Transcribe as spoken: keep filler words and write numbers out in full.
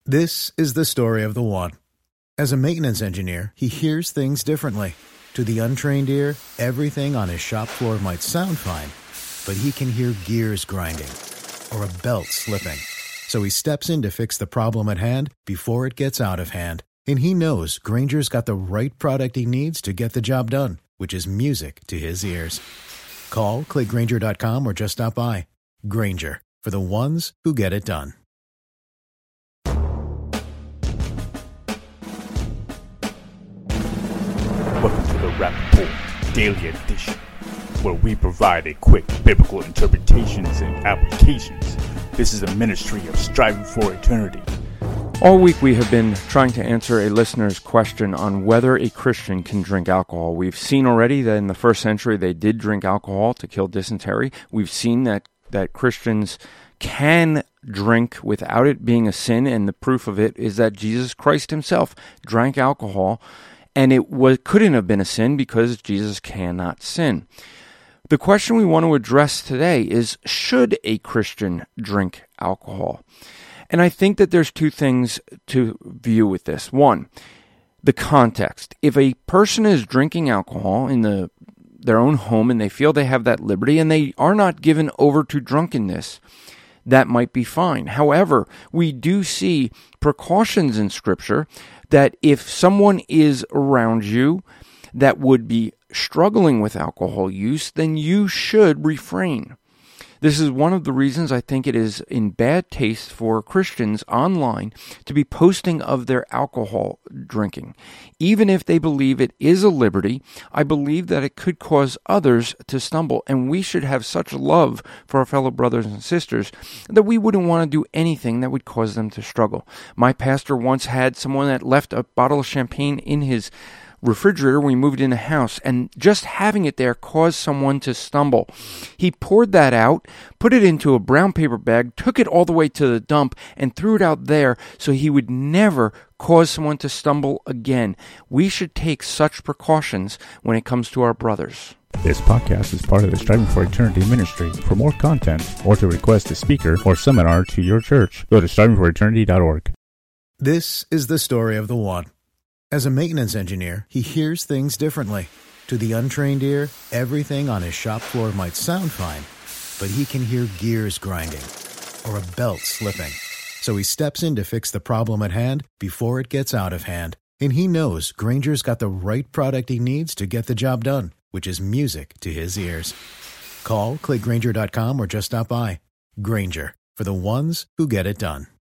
This is the story of the one. As a maintenance engineer, he hears things differently. To the untrained ear, everything on his shop floor might sound fine, but he can hear gears grinding or a belt slipping. So he steps in to fix the problem at hand before it gets out of hand. And he knows Grainger's got the right product he needs to get the job done, which is music to his ears. Call, click Grainger dot com, or just stop by. Grainger, for the ones who get it done. Welcome to the Rappaport Daily Edition, where we provide a quick biblical interpretations and applications. This is a ministry of striving for eternity. All week we have been trying to answer a listener's question on whether a Christian can drink alcohol. We've seen already that in the first century they did drink alcohol to kill dysentery. We've seen that, that Christians can drink without it being a sin, and the proof of it is that Jesus Christ himself drank alcohol, and it was, couldn't have been a sin because Jesus cannot sin. The question we want to address today is, should a Christian drink alcohol? And I think that there's two things to view with this. One, the context. If a person is drinking alcohol in the their own home and they feel they have that liberty and they are not given over to drunkenness, that might be fine. However, we do see precautions in Scripture that if someone is around you that would be struggling with alcohol use, then you should refrain. This is one of the reasons I think it is in bad taste for Christians online to be posting of their alcohol drinking. Even if they believe it is a liberty, I believe that it could cause others to stumble, and we should have such love for our fellow brothers and sisters that we wouldn't want to do anything that would cause them to struggle. My pastor once had someone that left a bottle of champagne in his refrigerator when we moved in a house, and just having it there caused someone to stumble. He poured that out, put it into a brown paper bag, took it all the way to the dump, and threw it out there so he would never cause someone to stumble again. We should take such precautions when it comes to our brothers. This podcast is part of the Striving for Eternity ministry. For more content, or to request a speaker or seminar to your church, go to striving for eternity dot org. This is the story of the one. As a maintenance engineer, he hears things differently. To the untrained ear, everything on his shop floor might sound fine, but he can hear gears grinding or a belt slipping. So he steps in to fix the problem at hand before it gets out of hand. And he knows Grainger's got the right product he needs to get the job done, which is music to his ears. Call, click Grainger dot com, or just stop by. Grainger, for the ones who get it done.